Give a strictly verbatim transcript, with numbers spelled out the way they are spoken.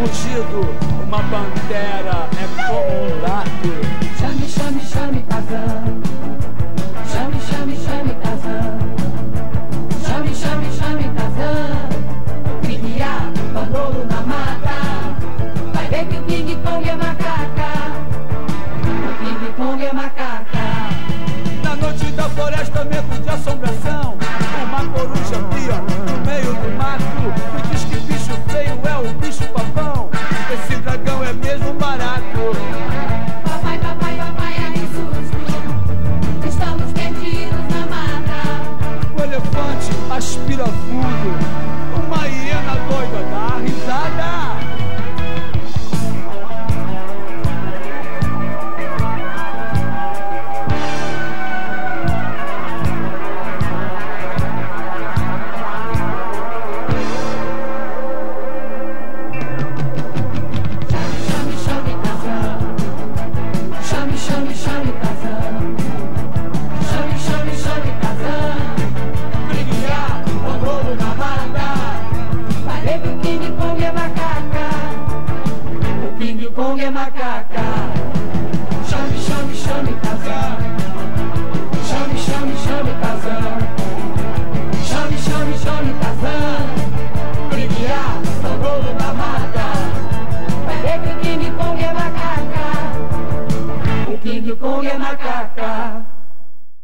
fugido, uma pantera é como um gato. Chame, chame, chame Tarzan. Chame, chame, chame Tarzan. Chame, chame, chame Tarzan. Criar bandolo na mata. Vai ver que o King Kong é macaca. O King Kong é macaca. Na noite da floresta, medo de assombração, uma coruja pia no meio do mato. Me diz que bicho feio é o bicho papão. Esse dragão é mesmo barato. Papai, papai, papai, ai que susto. Estamos perdidos na mata. O elefante aspira fundo, uma hiena doida dá risada. Chame, chame Tarzan. Chame, chame, chame Tarzan. Criar bandolo na mata. Vai ver que o King Kong é macaca. O King Kong é macaca.